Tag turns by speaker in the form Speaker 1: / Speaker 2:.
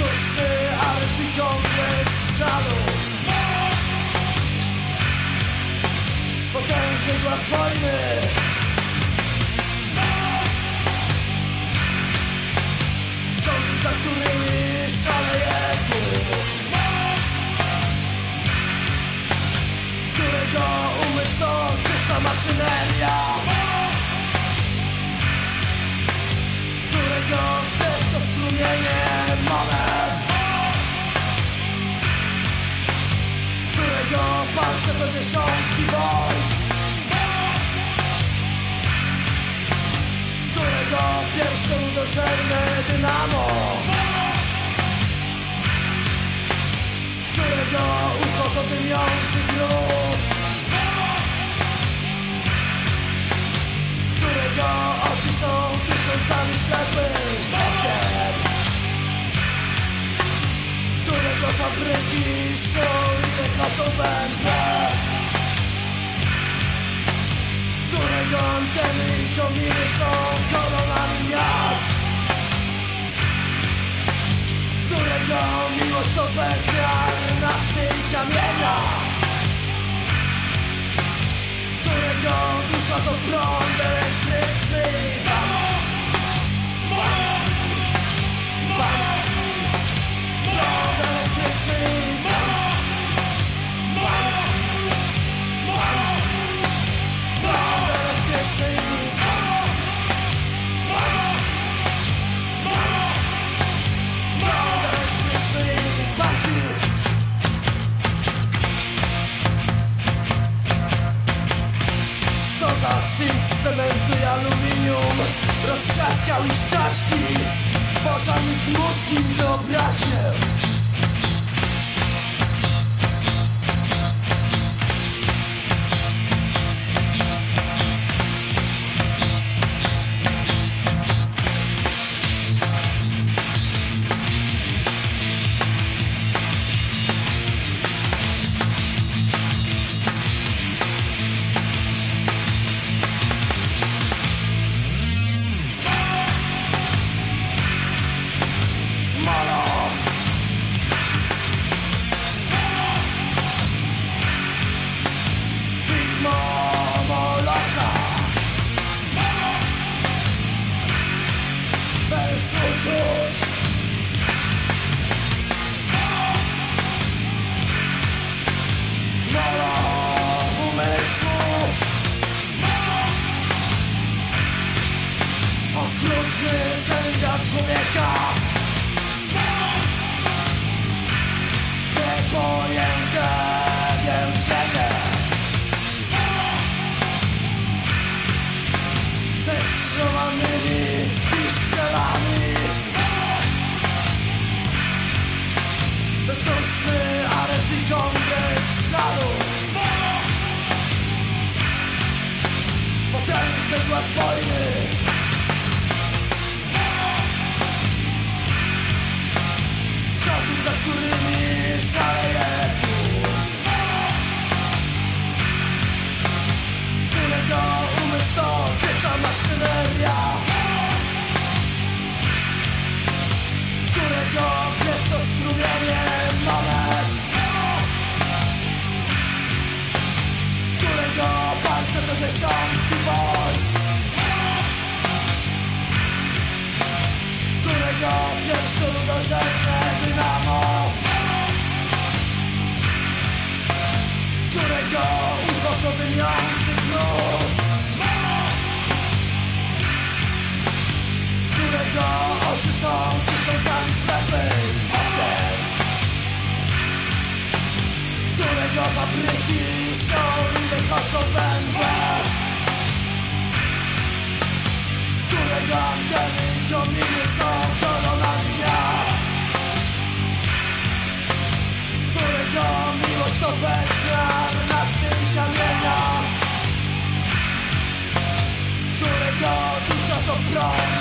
Speaker 1: Bezduszny areszt i kompleks żalu. Potężny głaz wojny. Rządy, za którymi szaleje tłum, którego umysł to czysta maszyneria, którego krew to strumienie monet, którego palce to dziesiątki wojsk, którego pierścień uderzenne dynamo, którego ucho to dymiący grób, którego oczy są tysiącami ślepych okien, którego fabryki szą i wychodzą węgle, którego anteny i kominy są koronami miast, którego miłość to bezmiar nafty i kamienia, którego dusza to prąd elektryczny. Prąd elektryczny. Prąd elektryczny. Prąd elektryczny. Co za sfinks z cementu i aluminium roztrzaskał ich czaszki, pożarł ich mózg i wyobraźnię. Okrutny sędzia człowieka, niepojęte więzienie, ze skrzyżowanymi piszczelami, bezduszny areszt i kompleks żalu, potężny głaz wojny, za którymi szaleje tłum, którego umysł to czysta maszyneria, którego krew to strumienie monet, którego palce to dziesiątki wojsk, którego pierścień uderzenne dynamo, którego ucho to dymiący grób, którego oczy są tysiącami ślepych okien, którego fabryki szą i wychodzą węgle, którego anteny i kominy są koronami miast, którego miłość to bezmiar nafty i kamienia, którego dusza to prąd